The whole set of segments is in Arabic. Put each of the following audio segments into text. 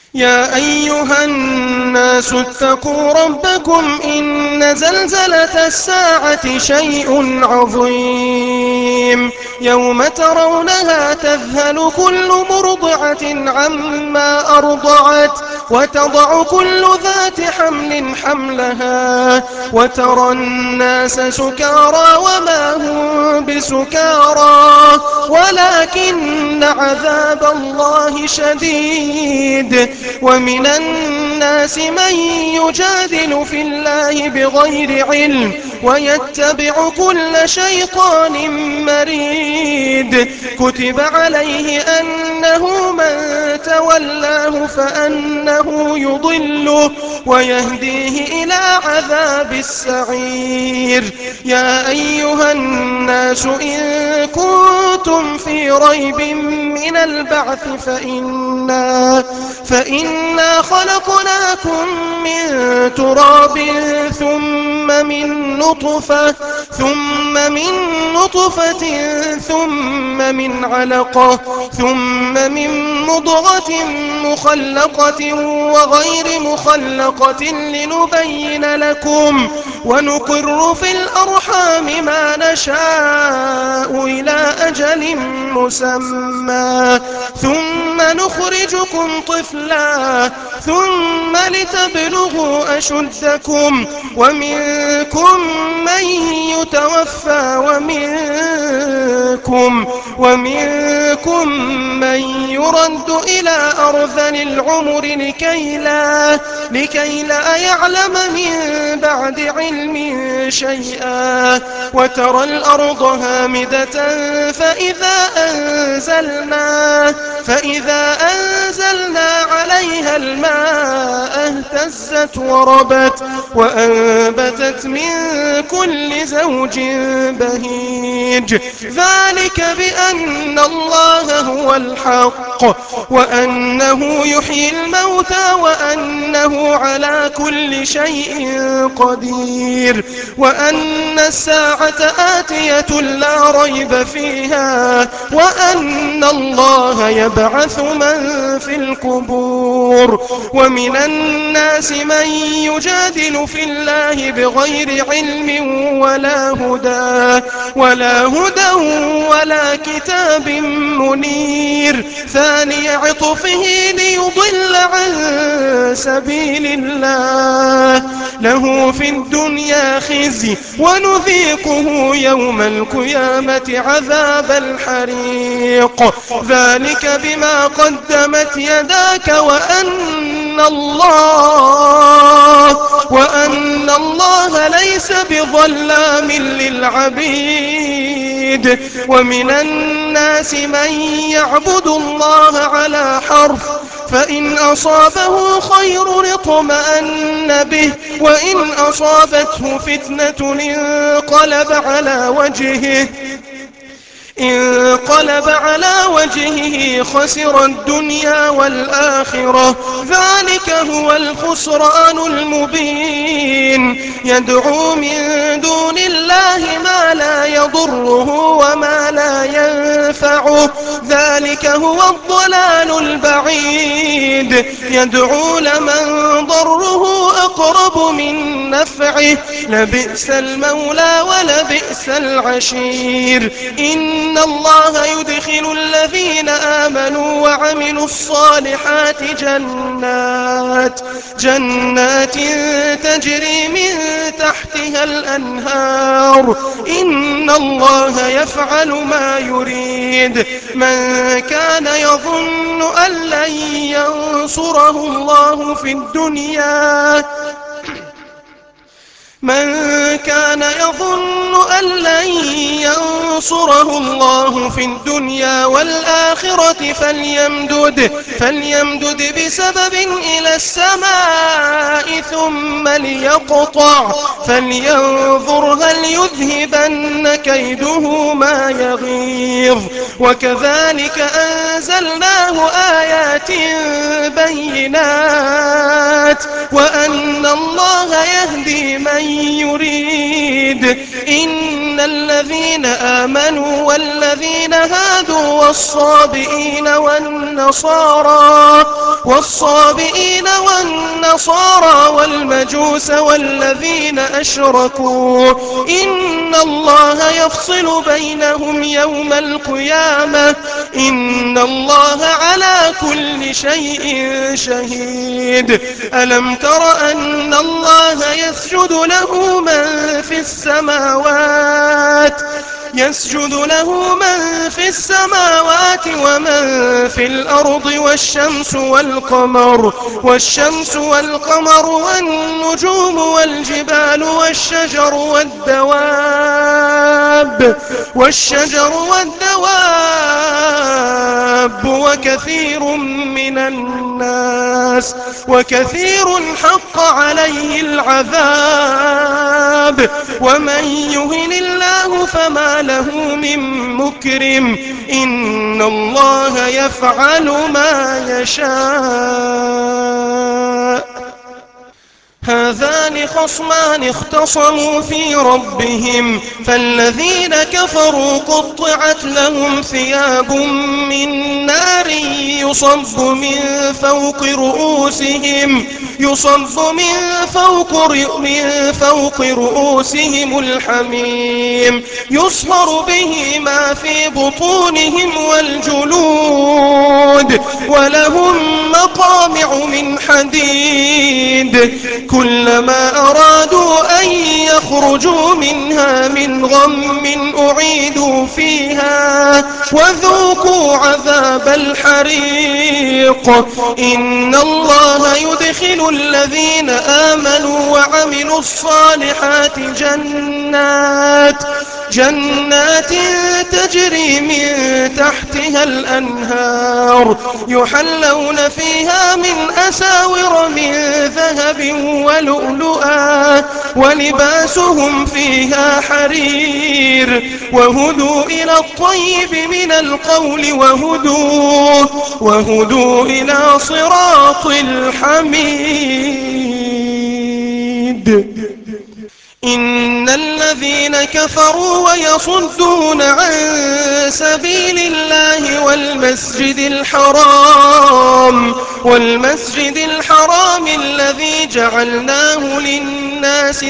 يا أيها الناس اتقوا ربكم إن زلزلة الساعة شيء عظيم يوم ترونها تذهل كل مرضعة عما أرضعت وتضع كل ذات حمل حملها وترى الناس سكارى وما هم بسكارى ولكن عذاب الله شديد ومن الناس من يجادل في الله بغير علم ويتبع كل شيطان مريد كتب عليه أنه من تولاه فأنه يضله ويهديه إلى عذاب السعير يا أيها الناس إن كنتم في ريب من البعث فإنا خلقناكم من تراب ثم من نطفة ثم من علقة ثم من مضغة مخلقة وغير مخلقة لنبين لكم ونقر في الأرحام ما نشاء إلى أجل مسمى ثم نخرجكم طفلا ثم لتبلغوا أشدكم ومنكم من يتوفى ومنكم من يرد إلى أرذل العمر لكي لا يعلم من بعد علم شيئا وترى الأرض هامدة فإذا أنزلنا عليها الماء اهتزت وربت وأنبتت من كل زوج بهيج ذلك بأن الله هو الحق وأنه يحيي الموتى وأنه على كل شيء قدير وأن الساعة آتية لا ريب فيها وأن الله يبعث من في القبور ومن الناس من يجادل في الله بغير علم ولا هدى ولا كتاب منير ثاني عطفه ليضل عن سبيل الله له في الدنيا خزي ونذيقه يوم القيامة عذاب الحريق ذلك بما قدمت يداك وأن الله ليس بظلام للعبيد ومن الناس من يعبد الله على حرف فإن أصابه خير اطمأن به وإن أصابته فتنة انقلب على وجهه خسر الدنيا والآخرة ذلك هو الخسران المبين يدعو من دون الله ما لا يضره وما لا ينفعه ذلك هو الضلال البعيد يدعو لمن ضره أقرب من نفعه لبئس المولى ولبئس العشير إن الله يدخل الذين آمنوا وعملوا الصالحات جنات تجري من تحتها الأنهار إن الله يفعل ما يريد من كان يظن أن لن ينصره الله في الدنيا والآخرة فليمدد بسبب إلى السماء ثم ليقطع فلينظر هل يذهبن كيده ما يغيظ وكذلك أنزلناه آيات بينات وأن الله يهدي من يريد. إن الذين آمنوا والذين هادوا والصابئين والنصارى والمجوس والذين أشركوا إن الله يفصل بينهم يوم القيامة إن الله على كل شيء شهيد. ألم تر أن الله يسجد له من في السماوات ومن في الأرض والشمس والقمر والنجوم والجبال والشجر والدواب وكثير حق عليه العذاب ومن يهن الله فما له من مكرم إن الله يفعل ما يشاء. هذان خصمان اختصموا في ربهم فالذين كفروا قطعت لهم ثياب من نار يصب من فوق رؤوسهم الحميم يصهر به ما في بطونهم والجلود ولهم مقامع من حديد كلما أرادوا أن يخرجوا منها من غم أعيدوا فيها وذوقوا عذاب الحريق. إن الله يدخل الذين آمنوا وعملوا الصالحات جنات تجري من تحتها الأنهار يحلون فيها من أساور من ذهب ولؤلؤا ولباسهم فيها حرير وهدوا إلى الطيب من القول وهدوا إلى صراط الحميد. إن الذين كفروا ويصدون عن سبيل الله والمسجد الحرام الذي جعلناه للناس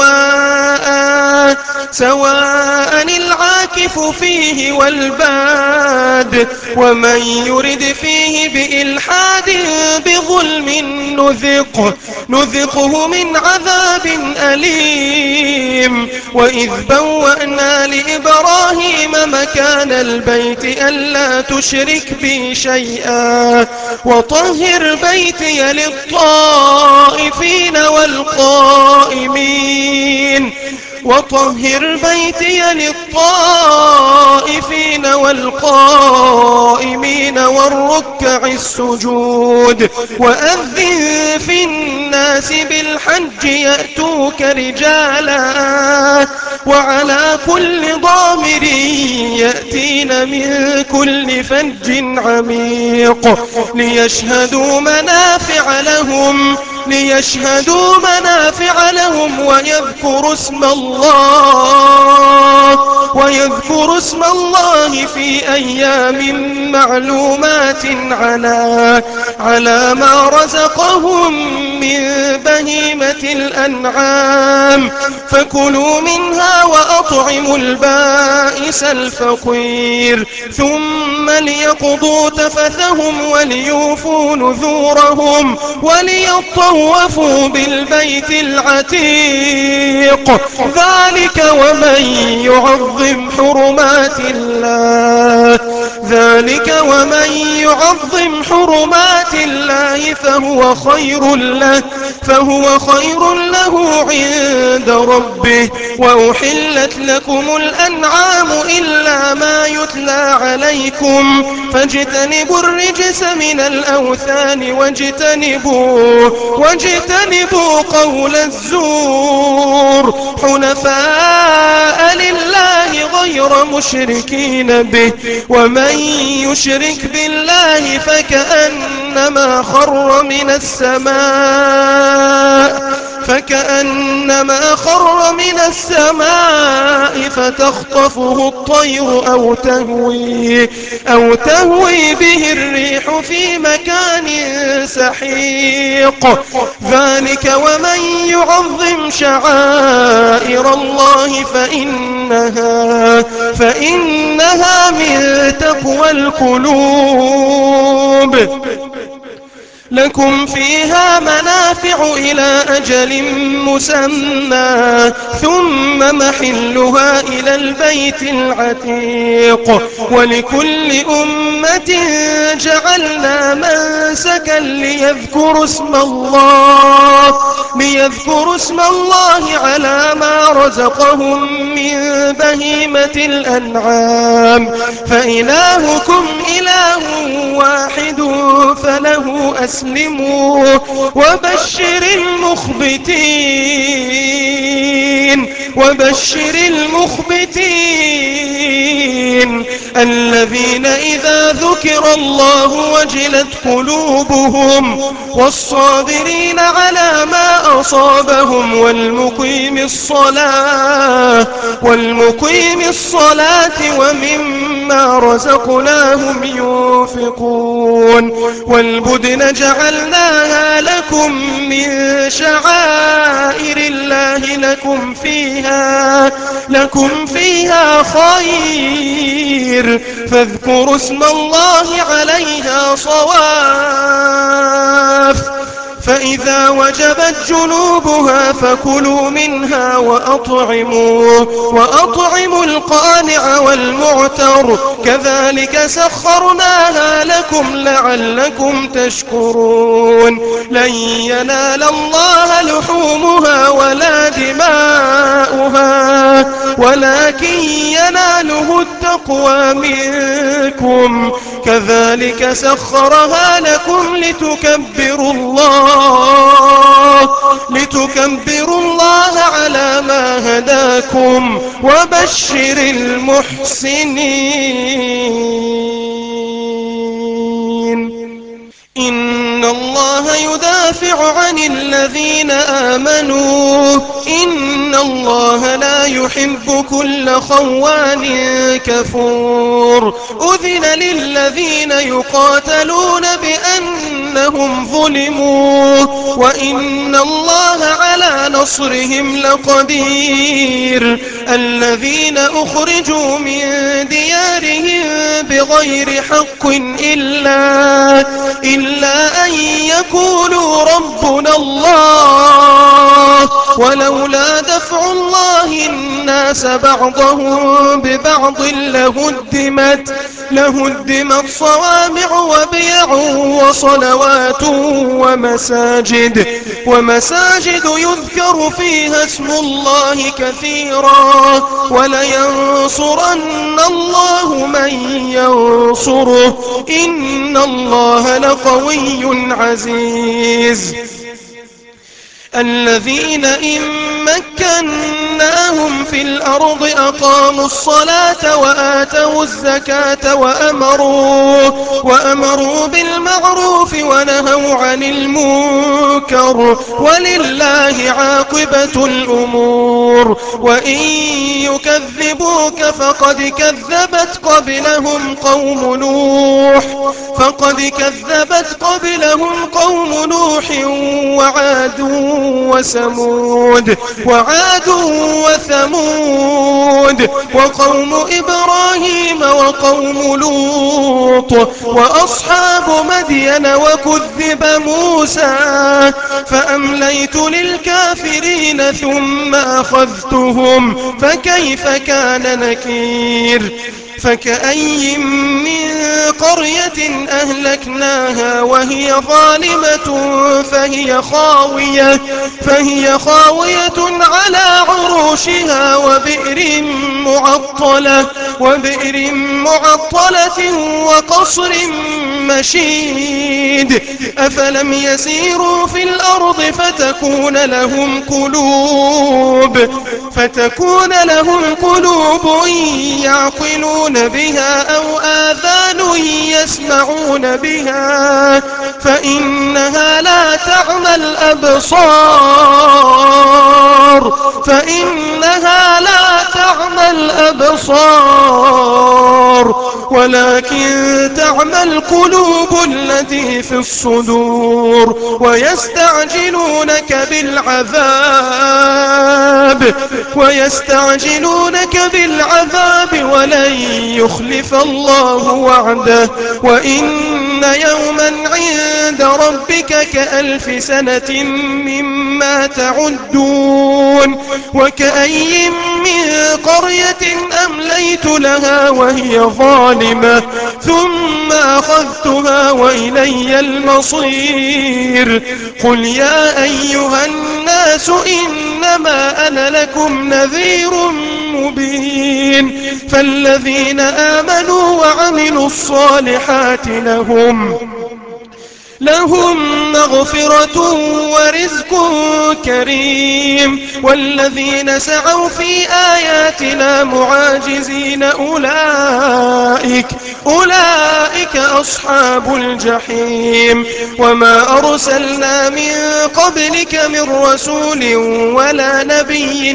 سواء العاكف فيه والباد ومن يرد فيه بإلحاد بظلم نذقه من عذاب أليم. وإذ بوأنا لإبراهيم مكان البيت ألا تشرك بي شيئا وطهر بيتي للطائفين والقائمين والركع السجود وأذن في الناس بالحج يأتوك رجالا وعلى كل ضامر يأتين من كل فج عميق ليشهدوا منافع لهم ويذكروا اسم الله في أيام معلومات على ما رزقهم من بهيمة الأنعام فكلوا منها وأطعموا البائس الفقير ثم ليقضوا تفثهم وليوفوا نذورهم وليطوفوا بالبيت العتيق. ذلك ومن يعظم حرمات الله فهو خير له عند ربه. وأحلت لكم الأنعام إلا ما يتلى عليكم فاجتنبوا الرجس من الأوثان واجتنبوا قول الزور حنفاء لله غير مشركين به ومن يشرك بالله فكأنما خر من السماء فكأنما خر من السماء فتخطفه الطير أو تهوي به الريح في مكان سحيق. ذلك ومن يعظم شعائر الله فإنها من تقوى القلوب. لكم فيها منافع إلى أجل مسمى ثم محلها إلى البيت العتيق. ولكل أمة جعلنا منسكا ليذكروا اسم الله على ما رزقهم من بهيمة الأنعام. فإلهكم إله واحد فله أسلموا. وبشر المخبتين الذين إذا ذكر الله وجلت قلوبهم والصابرين على ما أصابهم والمقيم الصلاة ومما رزقناهم ينفقون. والبدن جعلناها لكم من شعائر الله لكم فيها خير فاذكروا اسم الله عليها صواف. فإذا وجبت جنوبها فكلوا منها وأطعموا القانع والمعتر كذلك سخرناها لكم لعلكم تشكرون. لن ينال الله لحومها ولا دماؤها ولكن يناله التقوى منكم. كذلك سخرها لكم لتكبروا الله على ما هداكم وبشر المحسنين. إن الله يدافع عن الذين آمنوا إن الله لا يحب كل خوان كفور. أذن للذين يقاتلون بأنهم ظلموا وإن الله على نصرهم لقدير. الذين أخرجوا من ديارهم بغير حق إلا أن يقولوا ربنا الله ولولا دفع الله الناس بعضهم ببعض لهدمت صوامع وبيع وصلوات ومساجد يذكر فيها اسم الله كثيرا ولينصرن الله من ينصره إن الله لقوي عزيز. الذين إن مكناهم في الأرض أقاموا الصلاة وآتوا الزكاة وأمروا بالمعروف ونهوا عن المنكر ولله عاقبة الأمور. وإن يكذبوك فقد كذبت قبلهم قوم نوح وعاد وثمود وقوم إبراهيم وقوم لوط وأصحاب مدين وكذب موسى فأمليت للكافرين ثم أخذتهم فكيف كان نكير. فكأي من قرية أهلكناها وهي ظالمة فهي خاوية على عروشها وبئر معطلة وقصر مشيد. أفلم يسيروا في الأرض فتكون لهم قلوب يعقلون بها أو آذان يسمعون بها فإنها لا تعمى الأبصار فإنها لا تعمى الأبصار ولكن تعمى القلوب التي في الصدور ويستعجلونك بالعذاب ولن يخلف الله وعده وإن يوما عند ربك كألف سنة مما تعدون وكأي من قرية أمليت لها وهي ظالمة ثم أخذتها وإلي المصير قل يا أيها الناس إنما أنا لكم نذير مبين فالذين آمنوا وعملوا الصالحات لهم مغفرة ورزق كريم والذين سعوا في آياتنا معاجزين أولئك أصحاب الجحيم وما أرسلنا من قبلك من رسول ولا نبي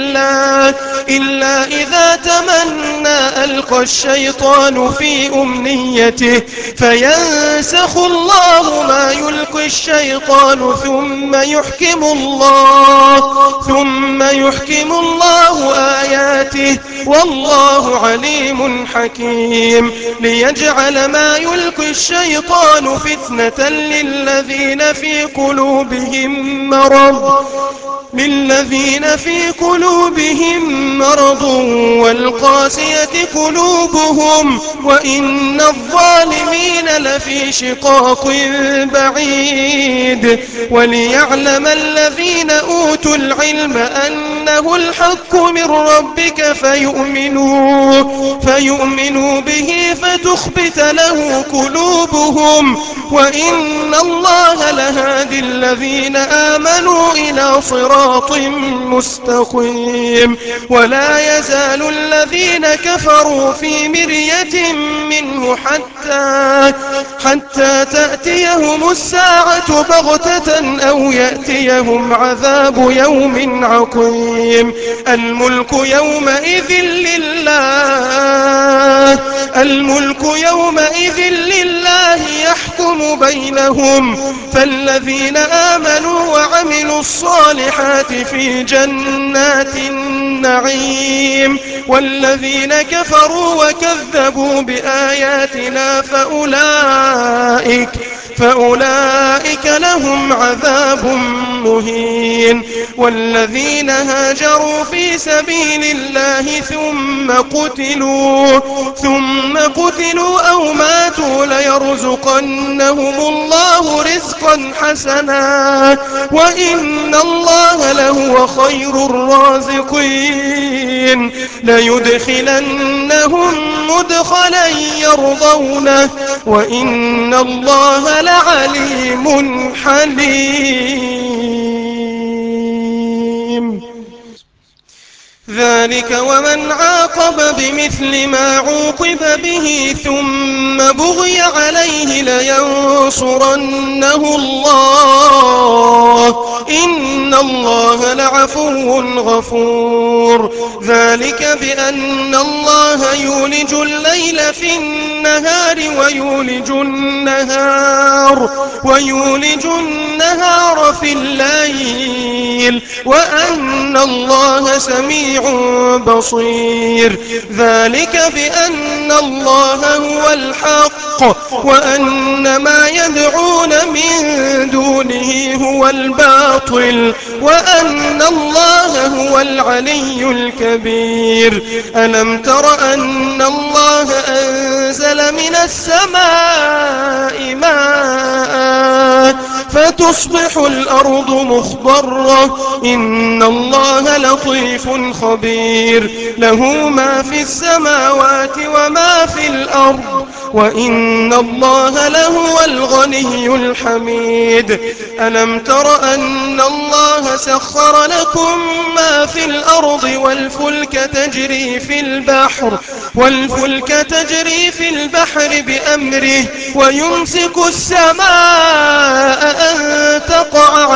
إلا إذا تمنى ألقى الشيطان في أمنيته فينسخ الله ما يلقي الشيطان ثم يحكم الله آياته والله عليم حكيم ليجعل ما يلقي الشيطان فتنة للذين في قلوبهم مرض والقاسية قلوبهم وإن الظالمين لفي شقاق بعيد وليعلم الذين أوتوا العلم أنه الحق من ربك فيؤمنوا به فتخبت له قلوبهم وإن الله لهادي الذين آمنوا إلى صراط مستقيم ولا يزال الذين كفروا في مرية منه حتى تأتيهم الساعة بغتة أو يأتيهم عذاب يوم عقيم الملك يومئذ لله يحكم بينهم فالذين آمنوا وعملوا الصالحات في جنات النعيم والذين كفروا وكذبوا بآياتنا فأولئك لهم عذاب مهين والذين هاجروا في سبيل الله ثم قتلوا أو ماتوا ليرزقنهم الله رزقا حسنا وإن الله لهو خير الرازقين ليدخلنهم مدخلا يرضونه وإن الله لعليم حليم ذلك ومن عاقب بمثل ما عوقب به ثم بغي عليه لينصرنه الله إن الله لعفو غفور ذلك بأن الله يولج الليل في النهار ويولج النهار في الليل وأن الله سميع بصير ذلك بأن الله هو الحق وأن ما يدعون من دونه هو الباطل وأن الله هو العلي الكبير ألم تر أن الله أنزل من السماء ماء فتصبح الأرض مخضرة إن الله لطيف خبير له ما في السماوات وما في الأرض وإن الله لهو الغني الحميد ألم تر أن الله سخر لكم ما في الأرض والفلك تجري في البحر بأمره ويمسك السماء أن تقع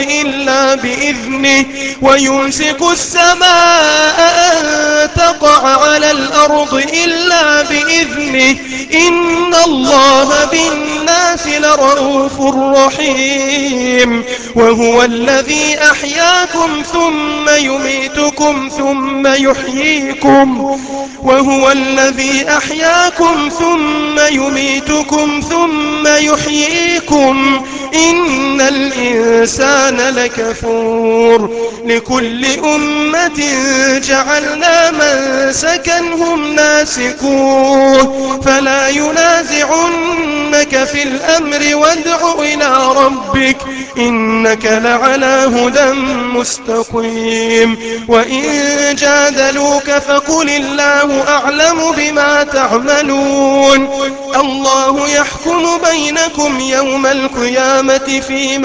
إلا بإذنه ويمسك السماء أن تقع على الأرض إلا بإذنه إن الله بالناس لرءوف رحيم وهو الذي أحياكم ثم يميتكم ثم يحييكم وهو الذي أحياكم ثم يميتكم ثم يحييكم إن الإنسان لكفور لكل أمة جعلنا منسكا هم ناسكوه فلا ينازعنك في الأمر وادع إلى ربك إنك لعلى هدى مستقيم وإن جادلوك فقل الله أعلم بما تعملون الله يحكم بينكم يوم القيامة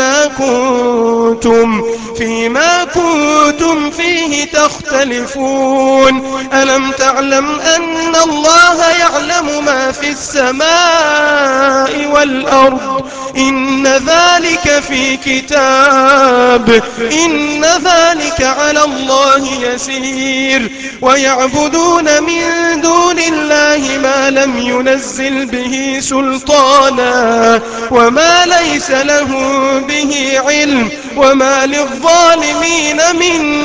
فيما كنتم فيه تختلفون ألم تعلم أن الله يعلم ما في السماء والأرض إن ذلك في كتاب إن ذلك على الله يسير ويعبدون من دون الله ما لم ينزل به سلطانا وما ليس لهم به علم وما للظالمين من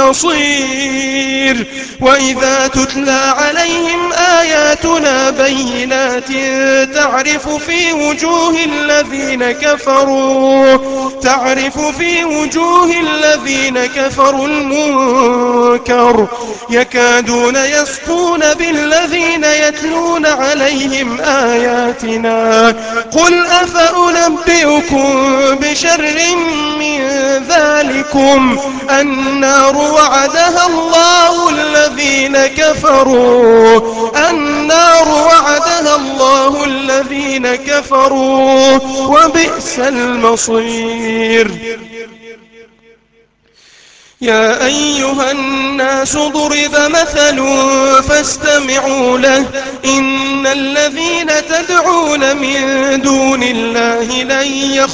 نصير وإذا تتلى عليهم آياتنا بينات تعرف في وجوه الذين كفروا المنكر يكادون يسطون بالذين يتلون عليهم آياتنا قل أفأنبئكم بشر من ذلكم النار وعدها الله الذين كفروا وبئس المصير يا أيها الناس ضرب مثل فاستمعوا له إن الذين تدعون من دون الله لن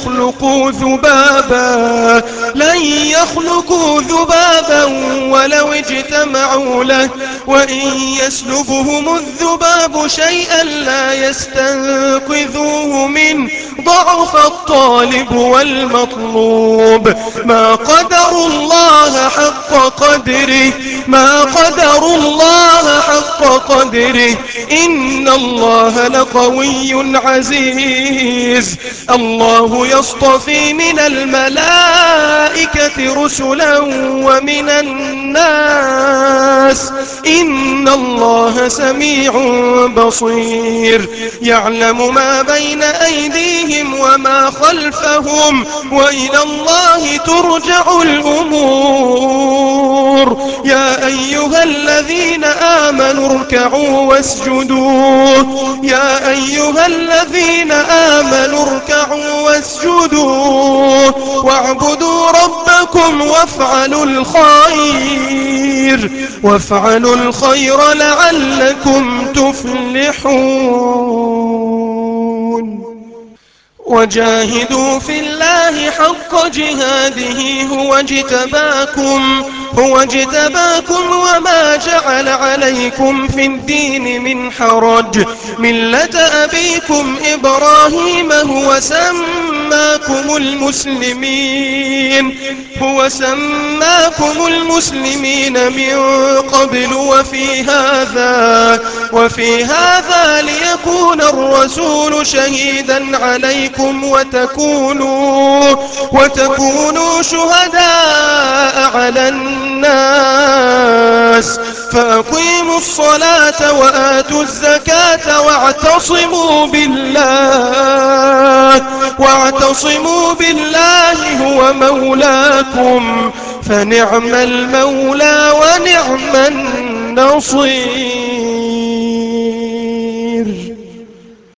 يخلقوا ذبابا ولو اجتمعوا له وإن يسلبهم الذباب شيئا لا يستنقذوه منه ضعف الطالب والمطلوب ما قدروا الله حق قدره إن الله لقوي عزيز الله يصطفي من الملائكة رسلا ومن الناس إن الله سميع بصير يعلم ما بين أيديهم وما خلفهم وإلى الله ترجع الأمور يا أيها الذين آمنوا اركعوا واسجدوا واعبدوا ربكم وافعلوا الخير لعلكم تفلحون وجاهدوا في الله حق جهاده هو اجتباكم وما جعل عليكم في الدين من حرج ملة أبيكم إبراهيم هو سماكم المسلمين من قبل وفي هذا ليكون الرسول شهيدا عليكم وتكونوا شهداء على الناس فأقيموا الصلاة وآتوا الزكاة واعتصموا بالله هو مولاكم فنعم المولى ونعم النصير